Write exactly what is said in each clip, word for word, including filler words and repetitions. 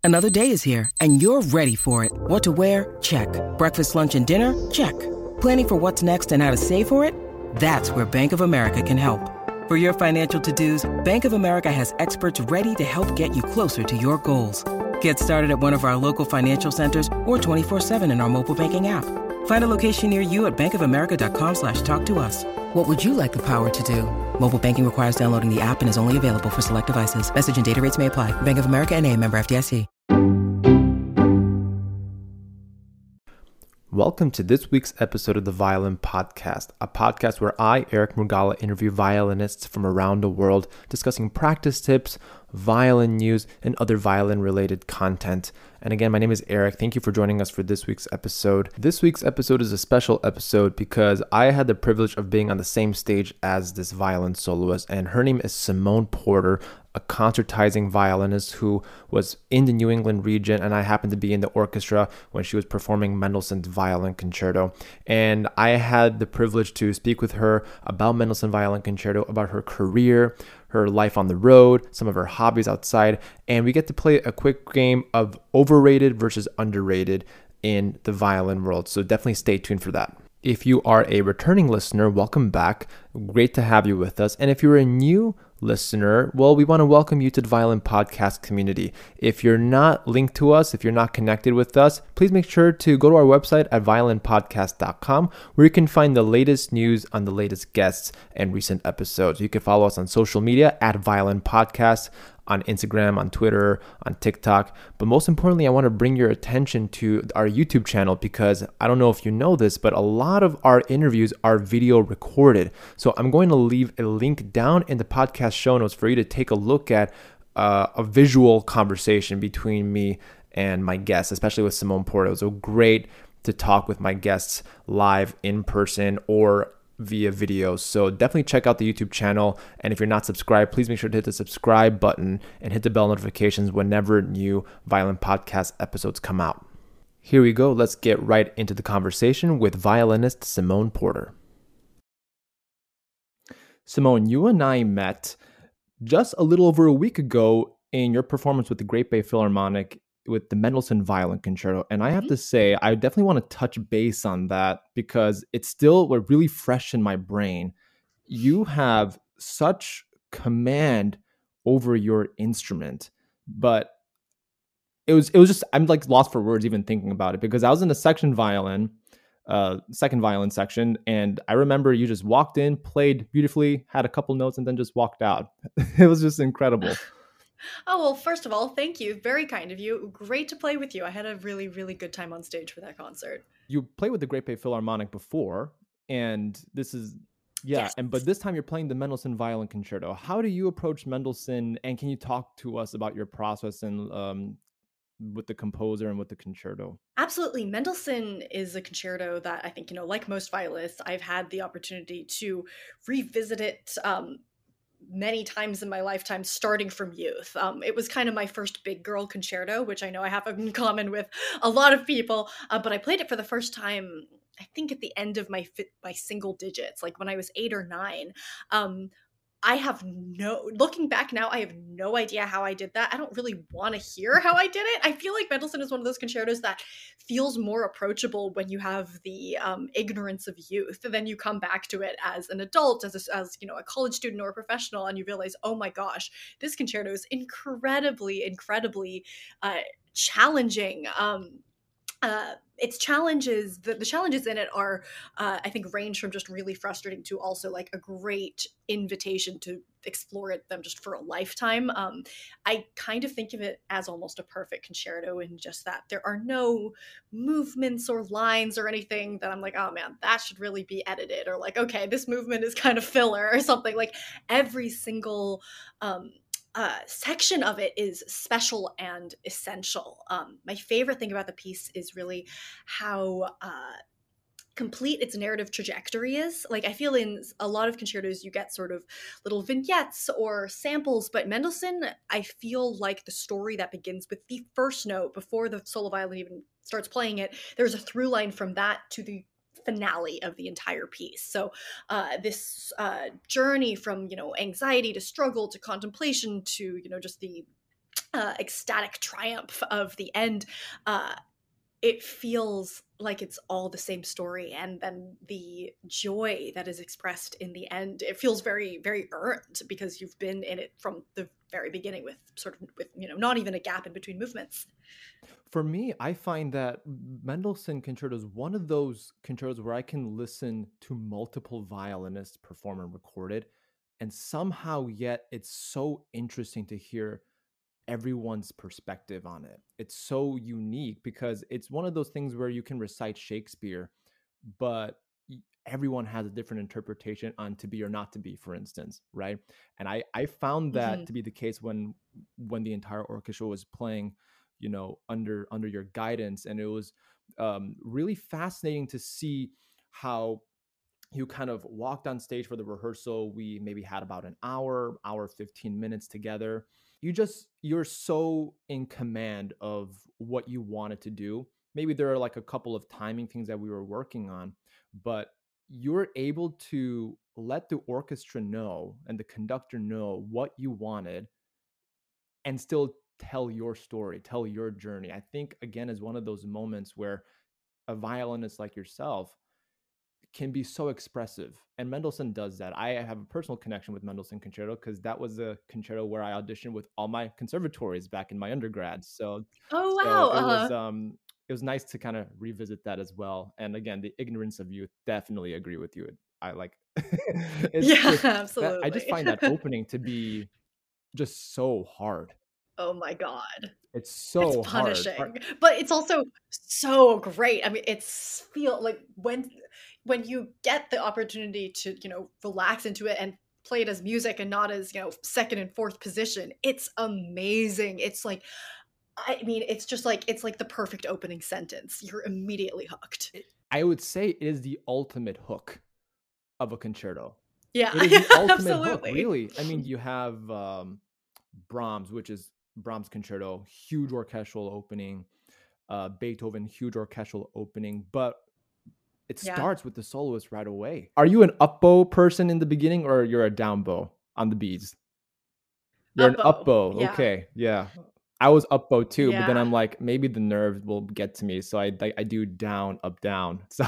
Another day is here, and you're ready for it. What to wear? Check. Breakfast, lunch, and dinner? Check. Planning for what's next and how to save for it? That's where Bank of America can help. For your financial to-dos, Bank of America has experts ready to help get you closer to your goals. Get started at one of our local financial centers or twenty-four seven in our mobile banking app. Find a location near you at bankofamerica.com slash talk to us. What would you like the power to do? Mobile banking requires downloading the app and is only available for select devices. Message and data rates may apply. Bank of America N A, member F D I C. Welcome to this week's episode of the Violin Podcast, a podcast where I, Eric Murgala, interview violinists from around the world discussing practice tips, violin news, and other violin-related content. And again, my name is Eric. Thank you for joining us for this week's episode. This week's episode is a special episode because I had the privilege of being on the same stage as this violin soloist, and her name is Simone Porter, a concertizing violinist who was in the New England region, and I happened to be in the orchestra when she was performing Mendelssohn's Violin Concerto. And I had the privilege to speak with her about Mendelssohn Violin Concerto, about her career, her life on the road, some of her hobbies outside, and we get to play a quick game of overrated versus underrated in the violin world. So definitely stay tuned for that. If you are a returning listener, welcome back. Great to have you with us. And if you're a new listener, well, we want to welcome you to the Violin Podcast community. If you're not linked to us, if you're not connected with us, please make sure to go to our website at violin podcast dot com, where you can find the latest news on the latest guests and recent episodes. You can follow us on social media at Violin Podcast, on Instagram, on Twitter, on TikTok. But most importantly, I want to bring your attention to our YouTube channel because I don't know if you know this, but a lot of our interviews are video recorded. So I'm going to leave a link down in the podcast show notes for you to take a look at uh, a visual conversation between me and my guests, especially with Simone Porter. It was so great to talk with my guests live in person or via video. So definitely check out the YouTube channel. And if you're not subscribed, please make sure to hit the subscribe button and hit the bell notifications whenever new Violin Podcast episodes come out. Here we go. Let's get right into the conversation with violinist Simone Porter. Simone, you and I met just a little over a week ago in your performance with the Great Bay Philharmonic with the Mendelssohn Violin Concerto. And I have to say, I definitely want to touch base on that because it's still really fresh in my brain. You have such command over your instrument, but it was, it was just, I'm like lost for words even thinking about it because I was in the section violin, uh, second violin section. And I remember you just walked in, played beautifully, had a couple notes, and then just walked out. It was just incredible. Oh, well, first of all, thank you. Very kind of you. Great to play with you. I had a really, really good time on stage for that concert. You played with the Great Bay Philharmonic before, and this is, yeah, Yes. and but this time you're playing the Mendelssohn Violin Concerto. How do you approach Mendelssohn, and can you talk to us about your process and um, with the composer and with the concerto? Absolutely. Mendelssohn is a concerto that I think, you know, like most violists, I've had the opportunity to revisit it um, many times in my lifetime, starting from youth. Um, it was kind of my first big girl concerto, which I know I have in common with a lot of people, uh, but I played it for the first time, I think at the end of my my single digits, like when I was eight or nine. Um, I have no, looking back now, I have no idea how I did that. I don't really want to hear how I did it. I feel like Mendelssohn is one of those concertos that feels more approachable when you have the um, ignorance of youth. And then you come back to it as an adult, as a, as you know, a college student or a professional, and you realize, oh my gosh, this concerto is incredibly, incredibly uh, challenging. Um, Uh, its challenges, the, the challenges in it are, uh, I think, range from just really frustrating to also like a great invitation to explore it them just for a lifetime. Um, I kind of think of it as almost a perfect concerto in just that there are no movements or lines or anything that I'm like, oh man, that should really be edited, or like, okay, this movement is kind of filler or something. Like every single um, Uh, section of it is special and essential. Um, my favorite thing about the piece is really how uh, complete its narrative trajectory is. Like I feel in a lot of concertos you get sort of little vignettes or samples, but Mendelssohn, I feel like the story that begins with the first note before the solo violin even starts playing it, there's a through line from that to the finale of the entire piece. So uh, this uh, journey from, you know, anxiety to struggle to contemplation to, you know, just the uh, ecstatic triumph of the end, uh, it feels like it's all the same story. And then the joy that is expressed in the end, it feels very, very earned because you've been in it from the very beginning with sort of, with, you know, not even a gap in between movements. For me, I find that Mendelssohn Concerto is one of those concertos where I can listen to multiple violinists perform and record it, and somehow yet it's so interesting to hear everyone's perspective on it. It's so unique because it's one of those things where you can recite Shakespeare, but y- everyone has a different interpretation on to be or not to be, for instance, right? And I I found that Hmm. to be the case when when the entire orchestra was playing, you know, under under your guidance, and it was um, really fascinating to see how you kind of walked on stage for the rehearsal. We maybe had about an hour, hour fifteen minutes together. You just you're so in command of what you wanted to do. Maybe there are like a couple of timing things that we were working on, but you're able to let the orchestra know and the conductor know what you wanted and still tell your story, tell your journey. I think again is one of those moments where a violinist like yourself can be so expressive. And Mendelssohn does that. I have a personal connection with Mendelssohn Concerto because that was a concerto where I auditioned with all my conservatories back in my undergrad. So Oh, so wow. it was Uh-huh. um it was nice to kind of revisit that as well. And again, the ignorance of youth, definitely agree with you. I like it's Yeah, just that I just absolutely. find that opening to be just so hard. Oh my God. It's It's so hard. Are- punishing, but it's also so great. I mean, it's feel like when when you get the opportunity to, you know, relax into it and play it as music and not as, you know, second and fourth position, it's amazing. It's like, I mean, it's just like it's like the perfect opening sentence. You're immediately hooked. it- I would say it is the ultimate hook of a concerto. Yeah, It is the ultimate hook, absolutely. really. I mean, you have um, Brahms, which is Brahms Concerto, huge orchestral opening. Uh, Beethoven, huge orchestral opening, but it Yeah. starts with the soloist right away. Are you an up bow person in the beginning, or you're a down bow on the beats? You're an up Uppo. bow. Yeah. Okay, yeah. I was up bow too, but then Yeah. I'm like, maybe the nerves will get to me, so I I, I do down, up, down. So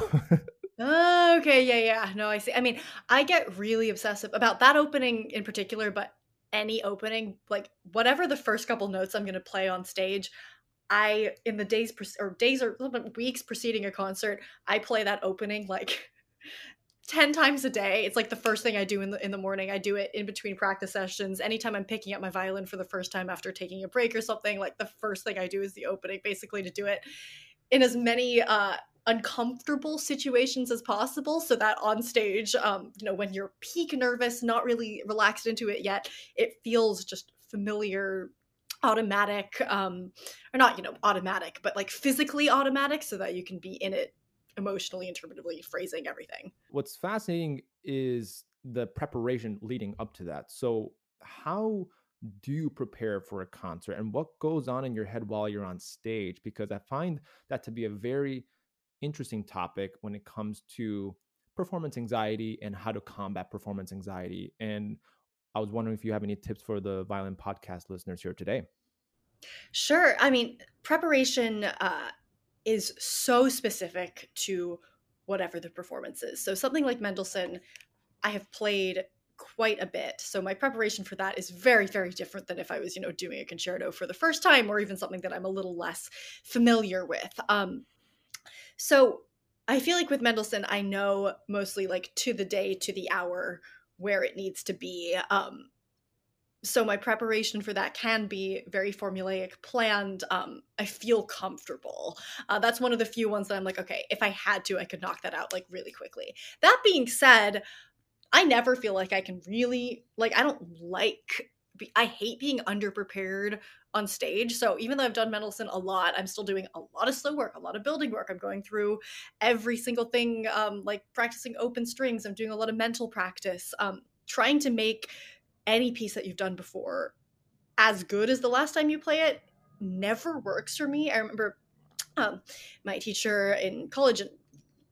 Oh, okay, yeah, yeah. No, I see. I mean, I get really obsessive about that opening in particular, but any opening, like whatever the first couple notes I'm going to play on stage, I in the days pre- or days or weeks preceding a concert, I play that opening like ten times a day. It's like the first thing I do in the in the morning. I do it in between practice sessions. Anytime I'm picking up my violin for the first time after taking a break or something, like the first thing I do is the opening, basically to do it in as many uh uncomfortable situations as possible so that on stage, um you know, when you're peak nervous, not really relaxed into it yet, it feels just familiar, automatic, um or not, you know, automatic, but like physically automatic so that you can be in it emotionally, interpretively, phrasing everything. what's fascinating is the preparation leading up to that. So, how do you prepare for a concert and what goes on in your head while you're on stage? Because I find that to be a very interesting topic when it comes to performance anxiety and how to combat performance anxiety. And I was wondering if you have any tips for the Violin Podcast listeners here today. Sure. I mean, preparation uh is so specific to whatever the performance is. So something like Mendelssohn, I have played quite a bit. So my preparation for that is very, very different than if I was, you know, doing a concerto for the first time or even something that I'm a little less familiar with. Um, so I feel like with Mendelssohn, I know mostly like to the day, to the hour where it needs to be. Um, so my preparation for that can be very formulaic, planned. um, I feel comfortable. Uh, that's one of the few ones that I'm like, okay, if I had to, I could knock that out like really quickly. That being said, I never feel like I can really, like, I don't like, I hate being underprepared on stage. So even though I've done Mendelssohn a lot, I'm still doing a lot of slow work, a lot of building work. I'm going through every single thing, um, like practicing open strings. I'm doing a lot of mental practice, um, trying to make any piece that you've done before as good as the last time you play it never works for me. I remember um, my teacher in college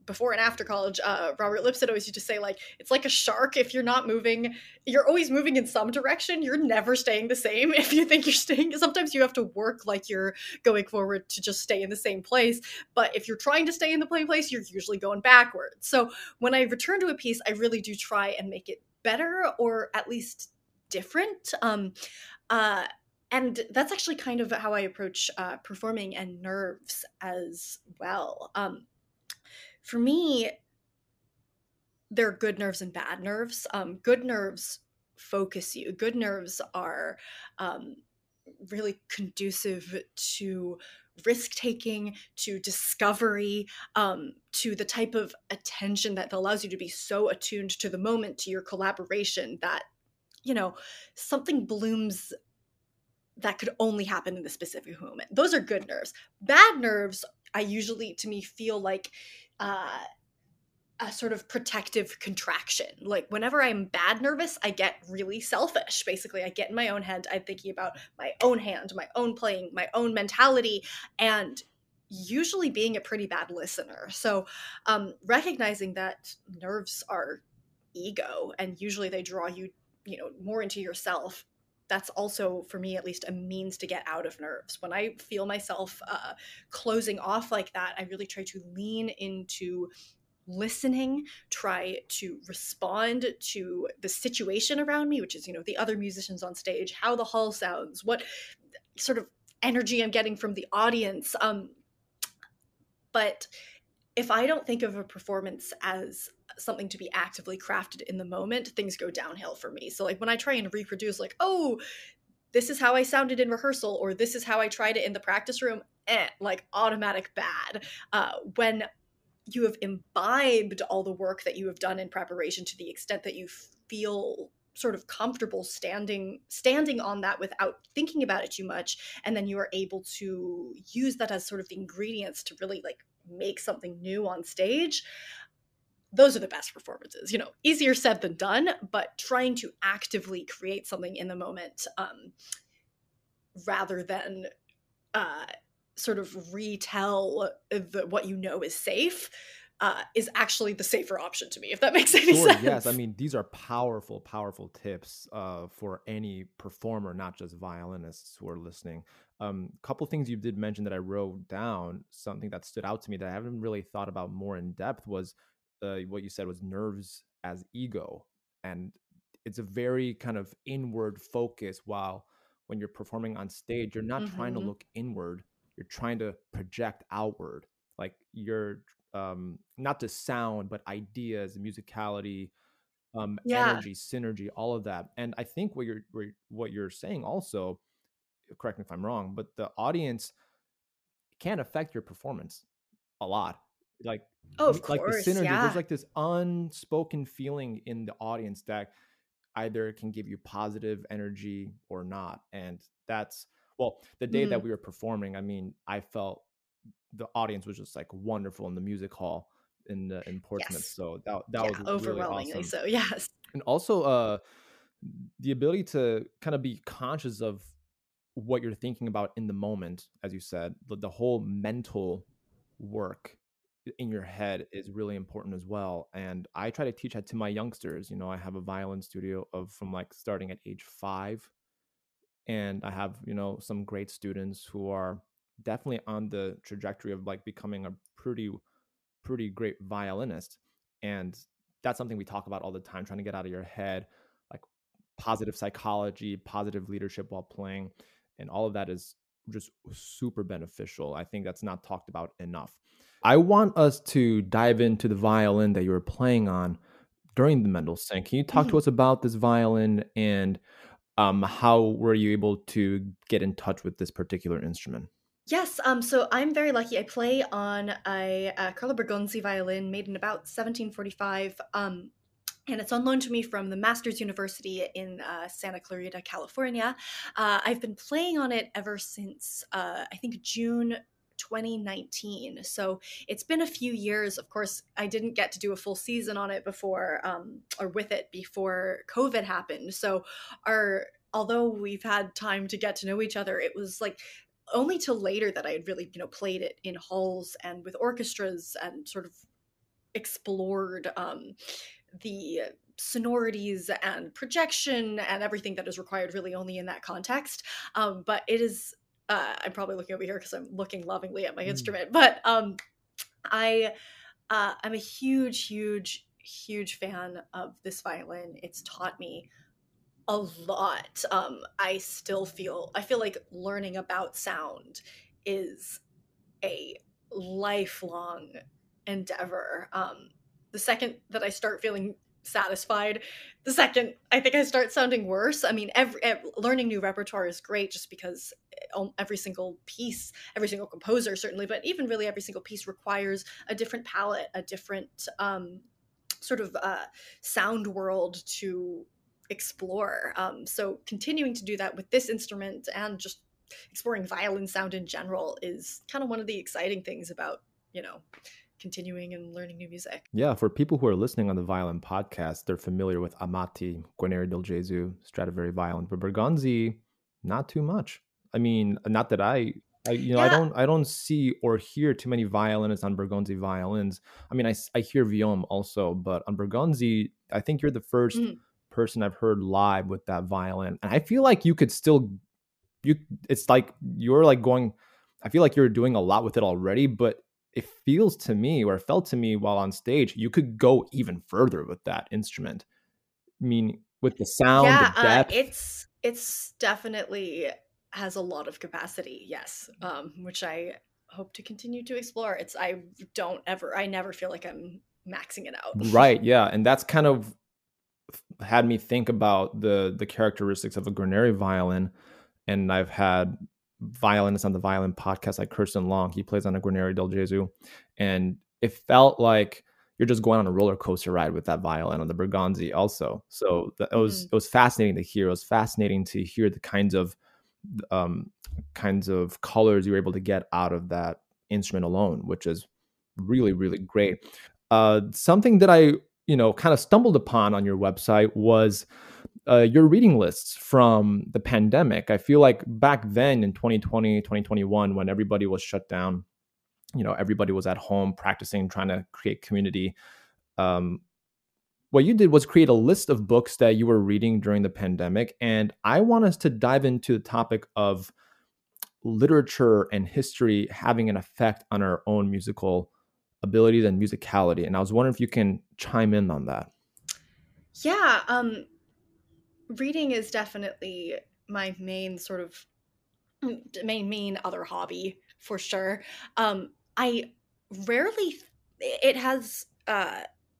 before and after college, uh, Robert Lipson always used to say, like, it's like a shark. If you're not moving, you're always moving in some direction. You're never staying the same. If you think you're staying, sometimes you have to work like you're going forward to just stay in the same place. But if you're trying to stay in the same place, you're usually going backwards. So when I return to a piece, I really do try and make it better, or at least different. Um, uh, and that's actually kind of how I approach uh, performing and nerves as well. Um, For me, there are good nerves and bad nerves. Um, good nerves focus you. Good nerves are um, really conducive to risk taking, to discovery, um, to the type of attention that allows you to be so attuned to the moment, to your collaboration, that, you know, something blooms that could only happen in the specific moment. Those are good nerves. Bad nerves, I usually, to me, feel like uh, a sort of protective contraction. Like whenever I'm bad nervous, I get really selfish. Basically, I get in my own head. I'm thinking about my own hand, my own playing, my own mentality, and usually being a pretty bad listener. So um, recognizing that nerves are ego, and usually they draw you, you know, more into yourself. That's also, for me at least, a means to get out of nerves. When I feel myself uh, closing off like that, I really try to lean into listening, try to respond to the situation around me, which is, you know, the other musicians on stage, how the hall sounds, what sort of energy I'm getting from the audience. Um, but if I don't think of a performance as something to be actively crafted in the moment, things go downhill for me. So like when I try and reproduce, like, oh, this is how I sounded in rehearsal, or this is how I tried it in the practice room, eh, like automatic bad. Uh, when you have imbibed all the work that you have done in preparation to the extent that you feel sort of comfortable standing standing on that without thinking about it too much, and then you are able to use that as sort of the ingredients to really like make something new on stage, those are the best performances. You know, easier said than done, but trying to actively create something in the moment, um, rather than uh, sort of retell the, what you know is safe, uh, is actually the safer option to me, if that makes any Sure, sense. yes. I mean, these are powerful, powerful tips uh, for any performer, not just violinists who are listening. A um, couple things you did mention that I wrote down, something that stood out to me that I haven't really thought about more in depth was uh, what you said was nerves as ego. And it's a very kind of inward focus, while when you're performing on stage, you're not trying to Mm-hmm. look inward, you're trying to project outward. Like you're um, not just sound, but ideas, musicality, um, Yeah. energy, synergy, all of that. And I think what you're what you're saying also, correct me if I'm wrong, but the audience can affect your performance a lot. Like Oh, of like the course. synergy, there's Yeah. like this unspoken feeling in the audience that either can give you positive energy or not. And that's, well, the day that Mm-hmm. we were performing, I mean, I felt the audience was just like wonderful in the music hall in the, in Portsmouth. Yes. So that that Yeah. was really Overwhelmingly awesome. so. Yes. And also uh the ability to kind of be conscious of what you're thinking about in the moment, as you said, the, the whole mental work in your head is really important as well. And I try to teach that to my youngsters. You know, I have a violin studio of from like starting at age five, and I have, you know, some great students who are definitely on the trajectory of like becoming a pretty pretty great violinist. And that's something we talk about all the time, trying to get out of your head, like positive psychology, positive leadership while playing, and all of that is just super beneficial. I think that's not talked about enough. I want us to dive into the violin that you were playing on during the Mendelssohn. Can you talk to Mhm. us about this violin, and um, how were you able to get in touch with this particular instrument? Yes, um, so I'm very lucky. I play on a, a Carlo Bergonzi violin made in about seventeen forty-five, um, and it's on loan to me from the Masters University in uh, Santa Clarita, California. Uh, I've been playing on it ever since, uh, I think, June twenty nineteen. So it's been a few years. Of course, I didn't get to do a full season on it before, um, or with it before COVID happened. So our although we've had time to get to know each other, it was like only till later that I had really, you know, played it in halls and with orchestras and sort of explored um, the sonorities and projection and everything that is required really only in that context. Um, but it is, uh, I'm probably looking over here because I'm looking lovingly at my Mm. instrument, but um, I, uh, I'm a huge, huge, huge fan of this violin. It's taught me a lot. Um, I still feel, I feel like learning about sound is a lifelong endeavor. Um, the second that I start feeling satisfied, the second I think I start sounding worse. I mean, every, ev learning new repertoire is great just because every single piece, every single composer certainly, but even really every single piece requires a different palette, a different um, sort of uh, sound world to explore. Um, so continuing to do that with this instrument and just exploring violin sound in general is kind of one of the exciting things about, you know, continuing and learning new music. Yeah, for people who are listening on the Violin podcast, they're familiar with Amati, Guarneri del Gesù, Stradivari violin, but Bergonzi, not too much. I mean, not that I, I you know, Yeah. I don't, I don't see or hear too many violinists on Bergonzi violins. I mean, I, I hear Viome also, but on Bergonzi, I think you're the first Mm. person I've heard live with that violin, and I feel like you could still, you, it's like you're like going. I feel like you're doing a lot with it already, but it feels to me, or it felt to me while on stage, you could go even further with that instrument. I mean, with the sound, Yeah, the uh, depth. it's it's definitely has a lot of capacity. Yes, um, which I hope to continue to explore. It's I don't ever, I never feel like I'm maxing it out. Right. Yeah, and that's kind of had me think about the the characteristics of a Guarneri violin. And I've had violinists on the Violin podcast like Kirsten Long. He plays on a Guarneri del Gesù, and it felt like you're just going on a roller coaster ride with that violin on the Bergonzi also. So the, it was Mm-hmm. it was fascinating to hear. It was fascinating to hear the kinds of um, kinds of colors you were able to get out of that instrument alone, which is really really great. Uh, something that I you know kind of stumbled upon on your website was uh, your reading lists from the pandemic. I feel like back then in twenty twenty, twenty twenty-one, when everybody was shut down, you know, everybody was at home practicing, trying to create community. Um, what you did was create a list of books that you were reading during the pandemic. And I want us to dive into the topic of literature and history having an effect on our own musical abilities and musicality. And I was wondering if you can chime in on that. Yeah, um, reading is definitely my main sort of main main other hobby for sure. Um, I rarely it has uh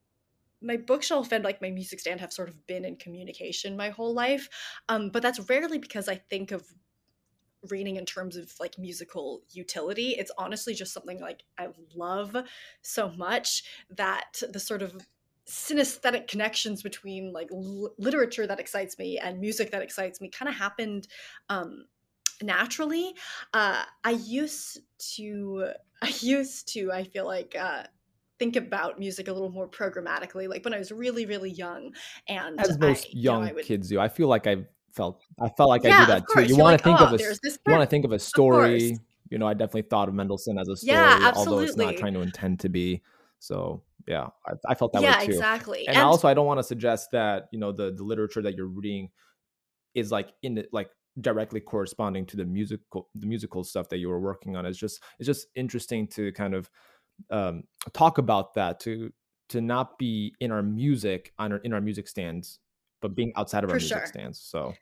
my bookshelf and like my music stand have sort of been in communication my whole life. Um, but that's rarely because I think of reading in terms of like musical utility. It's honestly just something like I love so much that the sort of synesthetic connections between like l- literature that excites me and music that excites me kind of happened um naturally. uh I used to I used to I feel like uh think about music a little more programmatically, like when I was really really young. And As I most you know young I would kids do. I feel like I felt I felt like I do yeah, of that too. You course, you're want like, to think oh, of a there's this you want to riff. think of a Of course. story. You know, I definitely thought of Mendelssohn as a Yeah, story, although it's not absolutely. trying to intend to be. So yeah, I, I felt that Yeah, way too. exactly. And And also, I don't want to suggest that you know the the literature that you're reading is like in it, like directly corresponding to the musical the musical stuff that you were working on. It's just it's just interesting to kind of um, talk about that to to not be in our music on our, in our music stands, but being outside of our for music sure. stands. So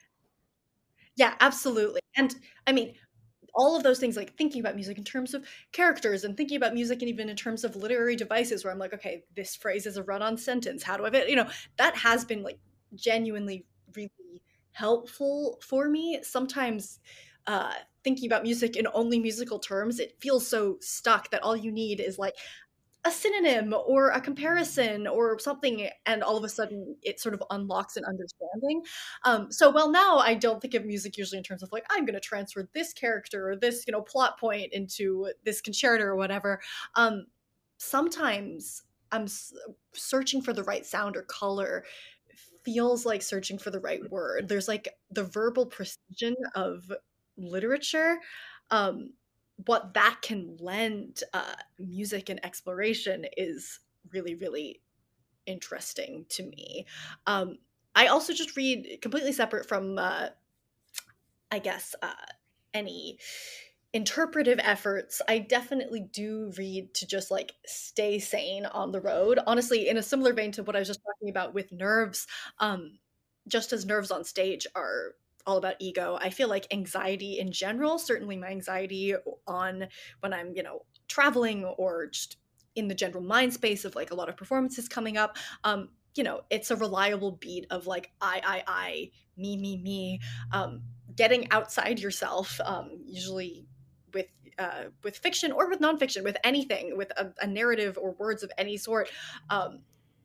Yeah, absolutely. And I mean, all of those things, like thinking about music in terms of characters and thinking about music and even in terms of literary devices where I'm like, okay, this phrase is a run-on sentence. How do I, you know, that has been like genuinely really helpful for me. Sometimes uh, thinking about music in only musical terms, it feels so stuck that all you need is like a synonym or a comparison or something, and all of a sudden it sort of unlocks an understanding. Um, so well, now I don't think of music usually in terms of like I'm going to transfer this character or this you know plot point into this concerto or whatever. Um, sometimes I'm s- searching for the right sound or color feels like searching for the right word. There's like the verbal precision of literature. Um, what that can lend uh, music and exploration is really, really interesting to me. Um, I also just read completely separate from, uh, I guess, uh, any interpretive efforts. I definitely do read to just like stay sane on the road. Honestly, in a similar vein to what I was just talking about with nerves, um, just as nerves on stage are all about ego, I feel like anxiety in general, certainly my anxiety on when I'm, you know, traveling or just in the general mind space of like a lot of performances coming up, um, you know, it's a reliable beat of like I, I, I, me, me, me, um, getting outside yourself, um, usually with uh, with fiction or with nonfiction, with anything, with a, a narrative or words of any sort, um,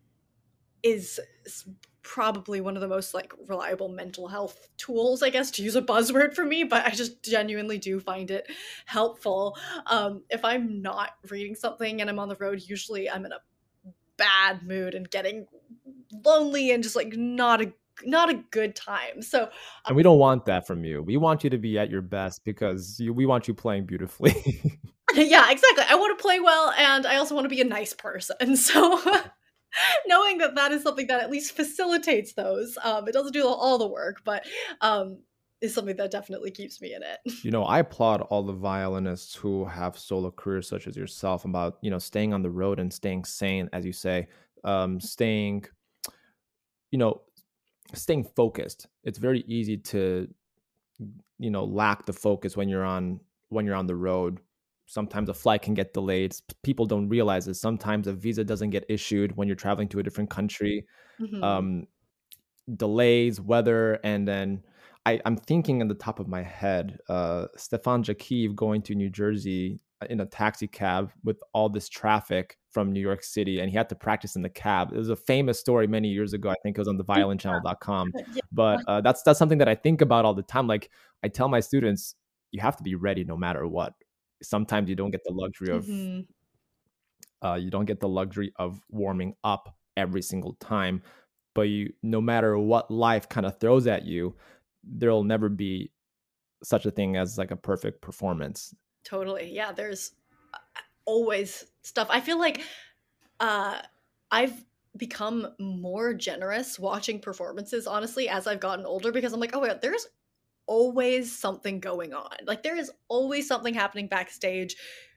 is probably one of the most like reliable mental health tools, I guess, to use a buzzword for me, but I just genuinely do find it helpful. Um, if I'm not reading something and I'm on the road, usually I'm in a bad mood and getting lonely and just like not a not a good time. So um, and we don't want that from you. We want you to be at your best because you, we want you playing beautifully. Yeah, exactly. I want to play well, and I also want to be a nice person. So knowing that that is something that at least facilitates those, um, it doesn't do all the work, but um, is something that definitely keeps me in it. You know, I applaud all the violinists who have solo careers such as yourself about, you know, staying on the road and staying sane, as you say, um, staying, you know, staying focused. It's very easy to, you know, lack the focus when you're on when you're on the road. Sometimes a flight can get delayed. People don't realize this. Sometimes a visa doesn't get issued when you're traveling to a different country. Mhm. Um, delays, weather, and then I, I'm thinking in the top of my head, uh, Stefan Jakiv going to New Jersey in a taxi cab with all this traffic from New York City, and he had to practice in the cab. It was a famous story many years ago. I think it was on the violin channel dot com. Yeah. But uh, that's that's something that I think about all the time. Like I tell my students, you have to be ready no matter what. Sometimes you don't get the luxury of Mhm. uh, you don't get the luxury of warming up every single time, but you, no matter what life kind of throws at you, there'll never be such a thing as like a perfect performance. Totally. Yeah, there's always stuff. I feel like uh, I've become more generous watching performances, honestly, as I've gotten older, because I'm like, oh, yeah, there's always something going on. Like, there is always something happening backstage.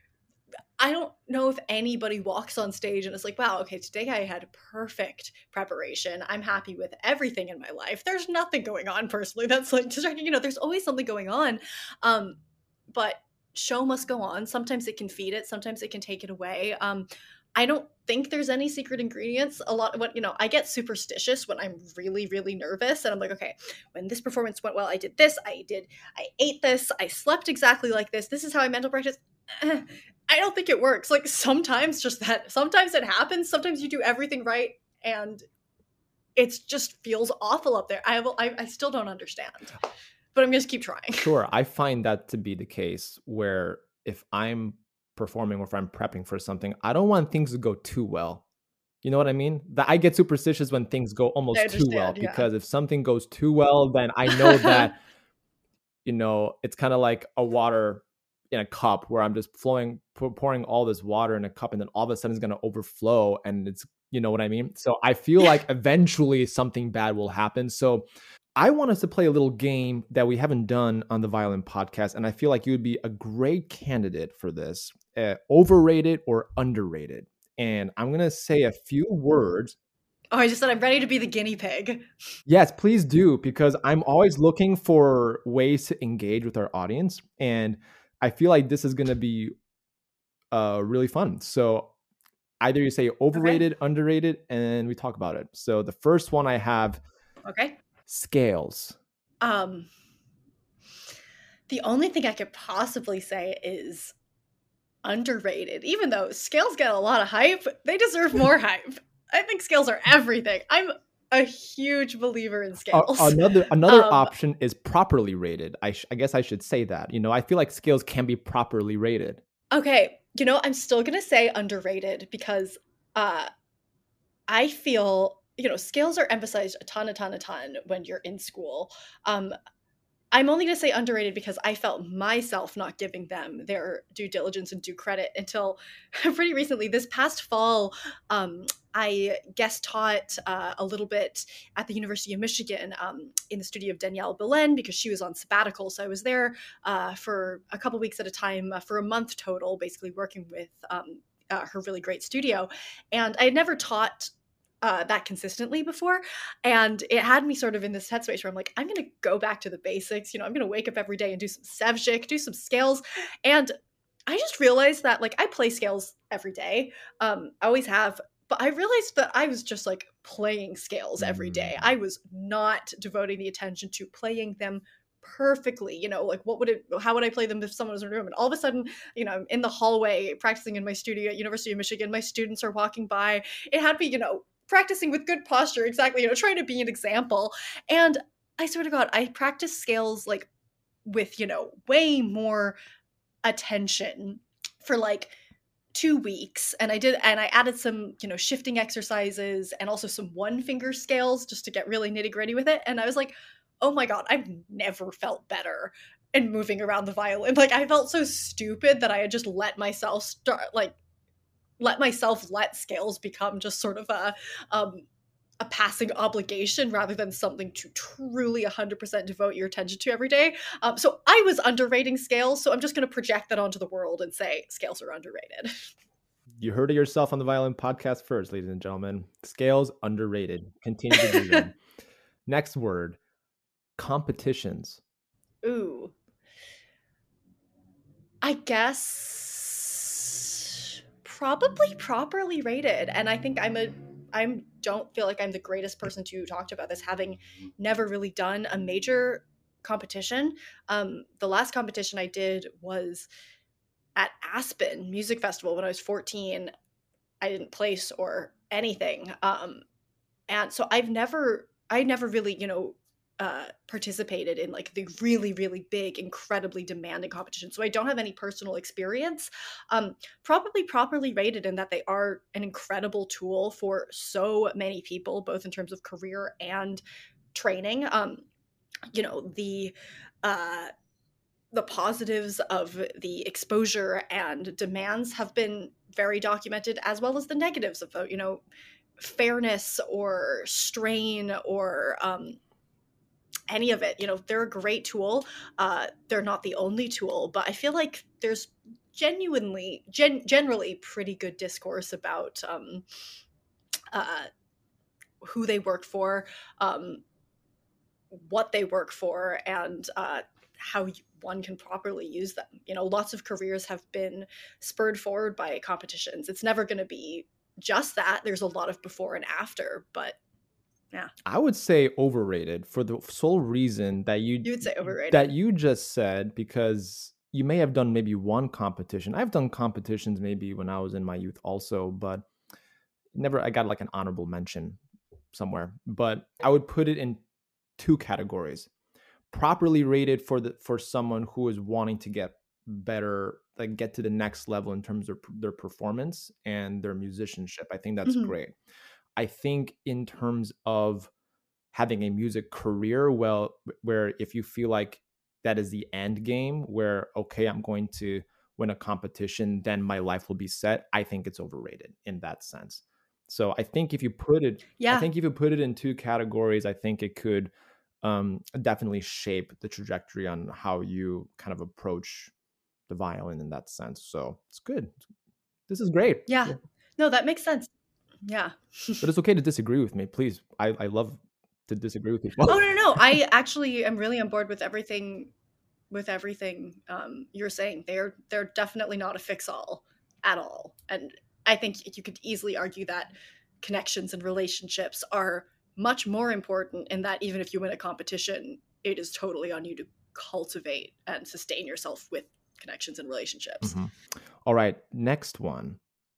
I don't know if anybody walks on stage and it's like, wow, okay, today I had perfect preparation. I'm happy with everything in my life. There's nothing going on personally that's like distracting. You know, there's always something going on. Um, but show must go on. Sometimes it can feed it. Sometimes it can take it away. Um, I don't think there's any secret ingredients. A lot, what you know, I get superstitious when I'm really, really nervous, and I'm like, okay, when this performance went well, I did this, I did, I ate this, I slept exactly like this. This is how I mental practice. I don't think it works. Like sometimes, just that. Sometimes it happens. Sometimes you do everything right, and it just feels awful up there. I have, I, I still don't understand, but I'm gonna keep trying. Sure, I find that to be the case where if I'm performing or if I'm prepping for something, I don't want things to go too well. You know what I mean? That I get superstitious when things go almost too well, yeah. because if something goes too well, then I know that, you know, it's kind of like a water in a cup where I'm just flowing, pouring all this water in a cup, and then all of a sudden it's going to overflow, and it's, you know what I mean? So I feel like eventually something bad will happen. So I want us to play a little game that we haven't done on the Violin Podcast, and I feel like you would be a great candidate for this. Uh, overrated or underrated? And I'm going to say a few words. Oh, I just said I'm ready to be the guinea pig. Yes, please do, because I'm always looking for ways to engage with our audience, and I feel like this is going to be uh, really fun. So either you say overrated, okay, underrated, and we talk about it. So the first one I have, okay, scales. Um, the only thing I could possibly say is underrated. Even though scales get a lot of hype, they deserve more hype. I think scales are everything. I'm a huge believer in scales. Uh, another another um, option is properly rated. I, sh- I guess I should say that. You know, I feel like scales can be properly rated. Okay, you know, I'm still gonna say underrated because uh, I feel, you know, scales are emphasized a ton, a ton, a ton when you're in school. Um, I'm only going to say underrated because I felt myself not giving them their due diligence and due credit until pretty recently. This past fall, um, I guest taught uh, a little bit at the University of Michigan um, in the studio of Danielle Belen because she was on sabbatical. So I was there uh, for a couple weeks at a time uh, for a month total, basically working with um, uh, her really great studio. And I had never taught Uh, that consistently before. And it had me sort of in this headspace where I'm like, I'm going to go back to the basics. You know, I'm going to wake up every day and do some sevjik, do some scales. And I just realized that like I play scales every day. Um, I always have. But I realized that I was just like playing scales every day. I was not devoting the attention to playing them perfectly. You know, like what would it, how would I play them if someone was in a room? And all of a sudden, you know, I'm in the hallway practicing in my studio at University of Michigan. My students are walking by. It had me, you know, practicing with good posture, exactly, you know, trying to be an example. And I swear to God, I practice scales like with, you know, way more attention for like two weeks. And I did, and I added some, you know, shifting exercises and also some one finger scales just to get really nitty gritty with it. And I was like, oh my God, I've never felt better in moving around the violin. Like I felt so stupid that I had just let myself start, like, let myself let scales become just sort of a um, a passing obligation rather than something to truly one hundred percent devote your attention to every day. Um, so I was underrating scales, so I'm just going to project that onto the world and say scales are underrated. You heard it yourself on the Violin Podcast first, ladies and gentlemen. Scales underrated. Continue to do them. Next word, competitions. Ooh. I guess probably properly rated. And I think I'm a, I don't feel like I'm the greatest person to talk about this, having never really done a major competition. Um, the last competition I did was at Aspen Music Festival when I was fourteen. I didn't place or anything. Um, and so I've never, I never really, you know, Uh, participated in like the really, really big, incredibly demanding competition. So I don't have any personal experience. Um, probably properly rated in that they are an incredible tool for so many people, both in terms of career and training. Um, you know, the uh, the positives of the exposure and demands have been very documented, as well as the negatives of, you know, fairness or strain or um, any of it. You know, they're a great tool. Uh, they're not the only tool, but I feel like there's genuinely, gen- generally pretty good discourse about um, uh, who they work for, um, what they work for, and uh, how one can properly use them. You know, lots of careers have been spurred forward by competitions. It's never going to be just that. There's a lot of before and after, but yeah. I would say overrated for the sole reason that you You would say overrated. that you just said, because you may have done maybe one competition. I've done competitions maybe when I was in my youth also, but never I got like an honorable mention somewhere. But I would put it in two categories. Properly rated for the for someone who is wanting to get better, like get to the next level in terms of their performance and their musicianship. I think that's Mhm. great. I think in terms of having a music career, well, where if you feel like that is the end game, where, okay, I'm going to win a competition, then my life will be set, I think it's overrated in that sense. So I think if you put it, Yeah. I think if you put it in two categories, I think it could um, definitely shape the trajectory on how you kind of approach the violin in that sense. So it's good. This is great. Yeah. No, that makes sense. Yeah. But it's okay to disagree with me, please. I, I love to disagree with people. Oh, no, no. I actually am really on board with everything with everything um, you're saying. They're they're definitely not a fix-all at all. And I think you could easily argue that connections and relationships are much more important, in that even if you win a competition, it is totally on you to cultivate and sustain yourself with connections and relationships. Mm-hmm. All right, next one.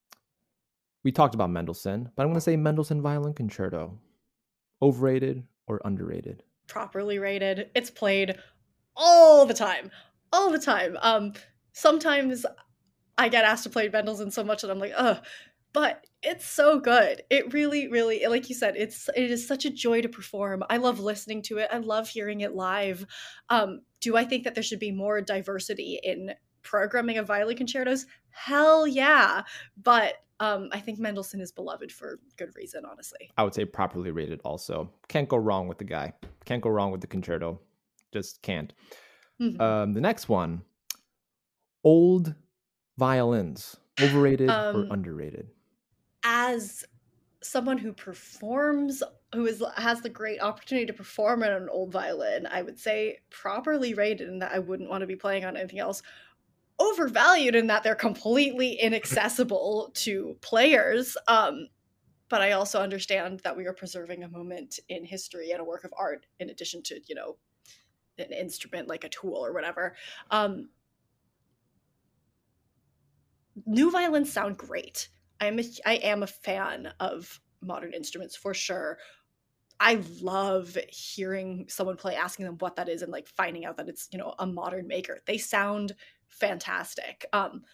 We talked about Mendelssohn, but I'm going to say Mendelssohn Violin Concerto. Overrated or underrated? Properly rated. It's played all the time. All the time. Um, sometimes I get asked to play Mendelssohn so much that I'm like, ugh. but it's so good. It really, really, like you said, it's it is such a joy to perform. I love listening to it. I love hearing it live. Um, do I think that there should be more diversity in programming of violin concertos? Hell yeah. But um, I think Mendelssohn is beloved for good reason, honestly. I would say properly rated also. Can't go wrong with the guy. Can't go wrong with the concerto. Just can't. Mm-hmm. Um, the next one, old violins, overrated um, or underrated? As someone who performs, who is has the great opportunity to perform on an old violin, I would say properly rated in that I wouldn't want to be playing on anything else. Overvalued in that they're completely inaccessible to players. Um, but I also understand that we are preserving a moment in history and a work of art in addition to, you know, an instrument like a tool or whatever. Um, new violins sound great. I'm a, I am a fan of modern instruments for sure. I love hearing someone play, asking them what that is, and like finding out that it's, you know, a modern maker. They sound fantastic. Um,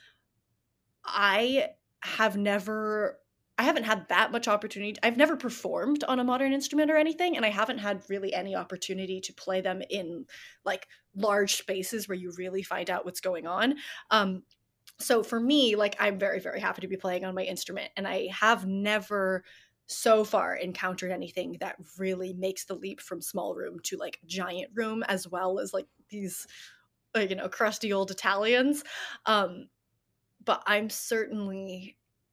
I have never, I haven't had that much opportunity. I've never performed on a modern instrument or anything, and I haven't had really any opportunity to play them in like large spaces where you really find out what's going on. Um, So for me, like, I'm very, very happy to be playing on my instrument, and I have never so far encountered anything that really makes the leap from small room to like giant room, as well as like these, uh, you know, crusty old Italians. Um, but I'm certainly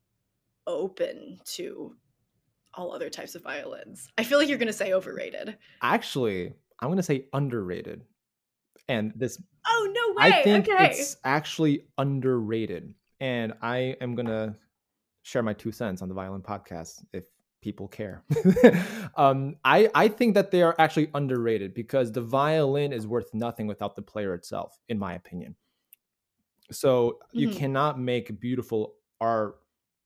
open to all other types of violins. I feel like you're going to say overrated. Actually, I'm going to say underrated. And this, oh, no way. I think okay. it's actually underrated. And I am going to share my two cents on the Violin Podcast if people care. um, I, I think that they are actually underrated because the violin is worth nothing without the player itself, in my opinion. So mm-hmm. you cannot make beautiful art,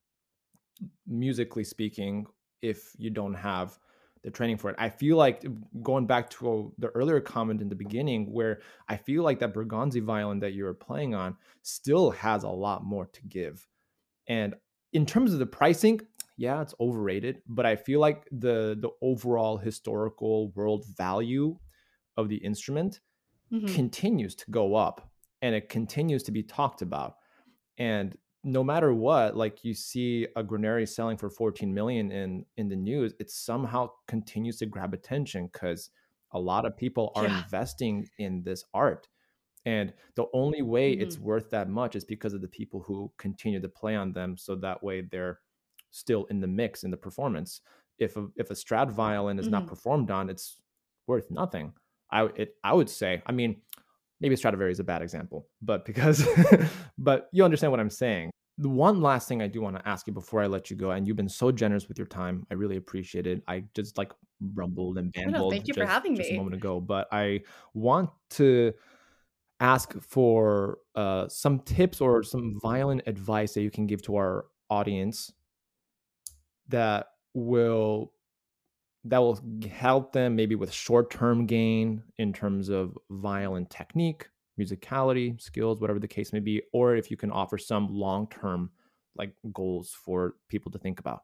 musically speaking, if you don't have the training for it. I feel like, going back to the earlier comment in the beginning, where I feel like that Bergonzi violin that you were playing on still has a lot more to give. And in terms of the pricing, yeah, it's overrated, but I feel like the the overall historical world value of the instrument mm-hmm. continues to go up, and it continues to be talked about. And no matter what, like you see a Guarneri selling for fourteen million in, in the news, it somehow continues to grab attention because a lot of people are yeah. investing in this art. And the only way mm-hmm. it's worth that much is because of the people who continue to play on them. So that way they're still in the mix in the performance. If a, if a Strad violin is mm-hmm. not performed on, it's worth nothing. I it I would say, I mean, maybe Stradivari is a bad example, but because, but you understand what I'm saying. The one last thing I do want to ask you before I let you go, and you've been so generous with your time, I really appreciate it. I just like rumbled and bambled no, thank you just, for having just me. a moment ago, but I want to ask for uh, some tips or some violin advice that you can give to our audience that will that will help them maybe with short-term gain in terms of violin technique, musicality, skills, whatever the case may be, or if you can offer some long-term like goals for people to think about.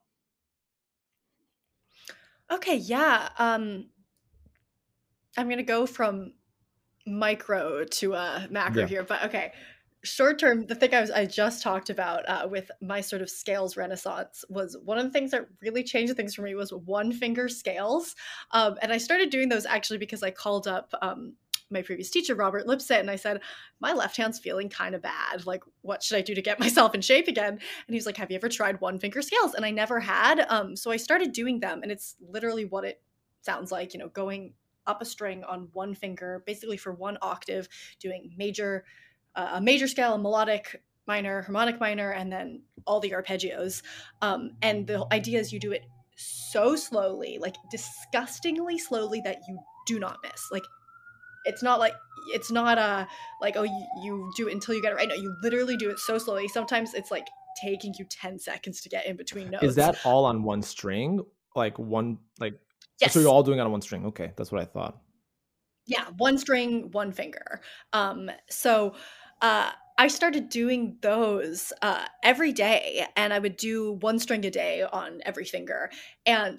Okay, yeah. Um, I'm going to go from micro to uh, macro yeah. here, but okay. Short term, the thing I was I just talked about uh, with my sort of scales renaissance was one of the things that really changed things for me was one finger scales. Um, and I started doing those actually because I called up um, my previous teacher, Robert Lipset, and I said, my left hand's feeling kind of bad. Like, what should I do to get myself in shape again? And he's like, have you ever tried one finger scales? And I never had. Um, so I started doing them, and it's literally what it sounds like, you know, going up a string on one finger, basically for one octave, doing major Uh, a major scale, a melodic minor, harmonic minor, and then all the arpeggios. Um, and the idea is you do it so slowly, like disgustingly slowly, that you do not miss. Like, it's not like, it's not a, like, oh, you, you do it until you get it right. No, you literally do it so slowly. Sometimes it's like taking you ten seconds to get in between notes. Is that all on one string? Like one, like, yes. So you're all doing it on one string. Okay. That's what I thought. Yeah. One string, one finger. Um, so, Uh, I started doing those uh, every day, and I would do one string a day on every finger. And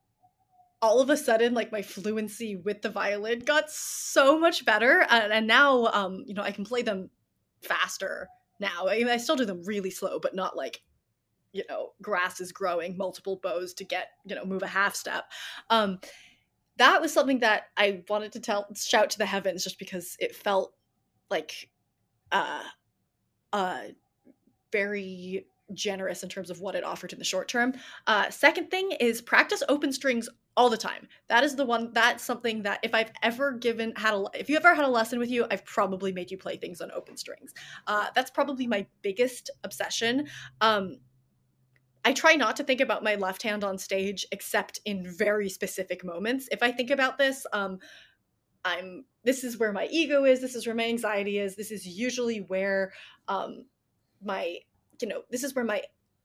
all of a sudden, like my fluency with the violin got so much better. And, and now, um, you know, I can play them faster now. I mean, I still do them really slow, but not like, you know, grass is growing, multiple bows to get, you know, move a half step. Um, that was something that I wanted to tell, shout to the heavens, just because it felt like uh, uh, very generous in terms of what it offered in the short term. Uh, second thing is practice open strings all the time. That is the one, that's something that if I've ever given, had a, if you ever had a lesson with you, I've probably made you play things on open strings. Uh, that's probably my biggest obsession. Um, I try not to think about my left hand on stage except in very specific moments. If I think about this, um, I'm, this is where my ego is, this is where my anxiety is, this is usually where um, my, you know, this is where my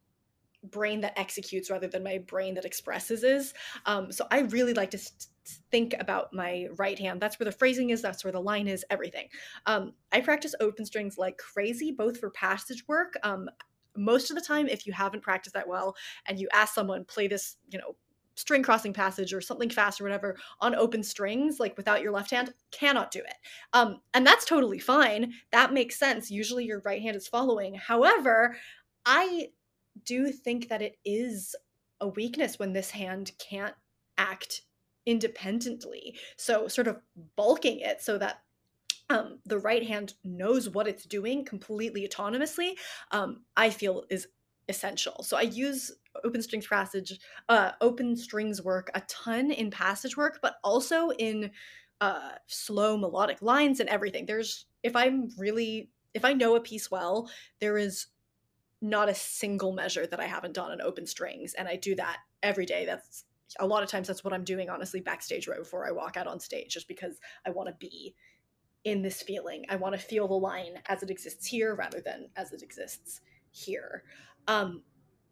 brain that executes rather than my brain that expresses is. Um, so I really like to st- think about my right hand. That's where the phrasing is, that's where the line is, everything. Um, I practice open strings like crazy, both for passage work. Um, most of the time, if you haven't practiced that well and you ask someone, play this, you know, string crossing passage or something fast or whatever on open strings, like without your left hand, cannot do it. Um, and that's totally fine. That makes sense. Usually your right hand is following. However, I do think that it is a weakness when this hand can't act independently. So sort of bulking it so that um, the right hand knows what it's doing completely autonomously, um, I feel is essential. So I use open strings passage, uh, open strings work a ton in passage work, but also in uh, slow melodic lines and everything. There's, if I'm really, if I know a piece well, there is not a single measure that I haven't done on open strings. And I do that every day. That's a lot of times that's what I'm doing, honestly, backstage right before I walk out on stage, just because I want to be in this feeling. I want to feel the line as it exists here rather than as it exists here. Um,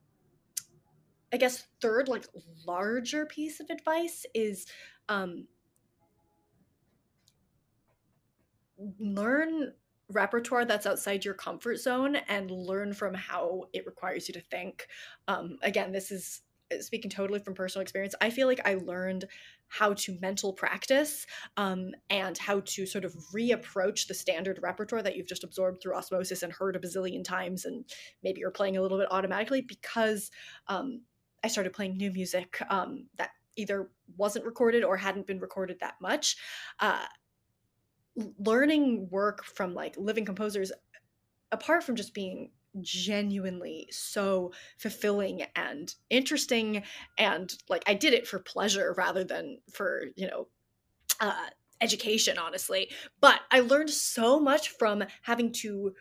I guess third, like larger piece of advice is um, learn repertoire that's outside your comfort zone and learn from how it requires you to think. Um, again, this is speaking totally from personal experience. I feel like I learned how to mental practice um, and how to sort of reapproach the standard repertoire that you've just absorbed through osmosis and heard a bazillion times, and maybe you're playing a little bit automatically, because um, I started playing new music um, that either wasn't recorded or hadn't been recorded that much. Uh, learning work from like living composers, apart from just being genuinely so fulfilling and interesting, and like I did it for pleasure rather than for, you know, uh, education, honestly. But I learned so much from having to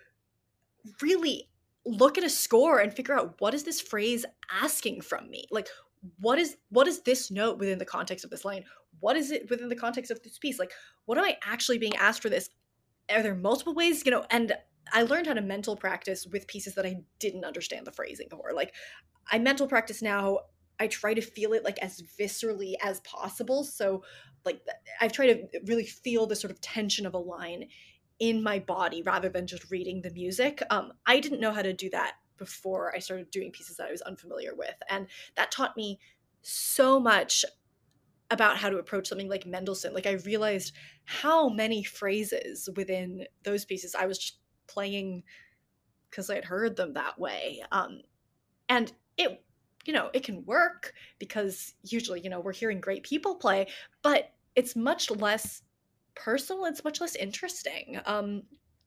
really look at a score and figure out, what is this phrase asking from me? Like, what is what is this note within the context of this line? What is it within the context of this piece? Like, what am I actually being asked for this? Are there multiple ways, you know? And I learned how to mental practice with pieces that I didn't understand the phrasing for. Like, I mental practice now. I try to feel it like as viscerally as possible. So like I've tried to really feel the sort of tension of a line in my body rather than just reading the music. Um, I didn't know how to do that before I started doing pieces that I was unfamiliar with. And that taught me so much about how to approach something like Mendelssohn. Like, I realized how many phrases within those pieces I was just playing because I had heard them that way. Um, and it, you know, it can work because usually, you know, we're hearing great people play, but it's much less personal. It's much less interesting. Um,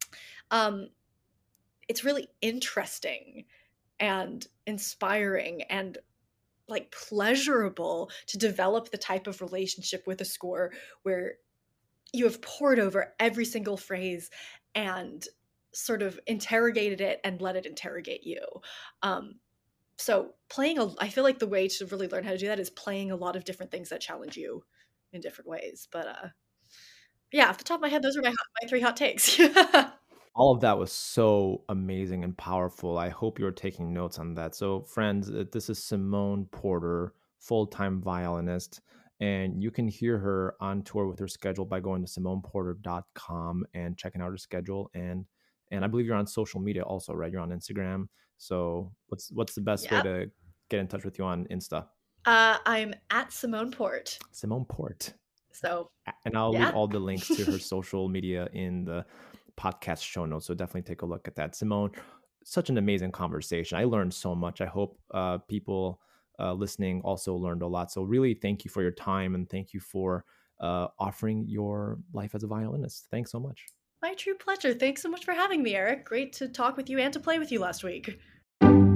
um, it's really interesting and inspiring and like pleasurable to develop the type of relationship with a score where you have poured over every single phrase and sort of interrogated it and let it interrogate you. Um, so playing, a, I feel like the way to really learn how to do that is playing a lot of different things that challenge you in different ways. But uh, yeah, off the top of my head, those are my hot, my three hot takes. All of that was so amazing and powerful. I hope you're taking notes on that. So, friends, this is Simone Porter, full-time violinist, and you can hear her on tour with her schedule by going to simone porter dot com and checking out her schedule and And I believe you're on social media also, right? You're on Instagram. So what's what's the best way Yep. to get in touch with you on Insta? Uh, I'm at Simone Port. Simone Port. So, and I'll yeah. leave all the links to her social media in the podcast show notes. So definitely take a look at that. Simone, such an amazing conversation. I learned so much. I hope uh, people uh, listening also learned a lot. So really thank you for your time, and thank you for uh, offering your life as a violinist. Thanks so much. My true pleasure. Thanks so much for having me, Eric. Great to talk with you and to play with you last week.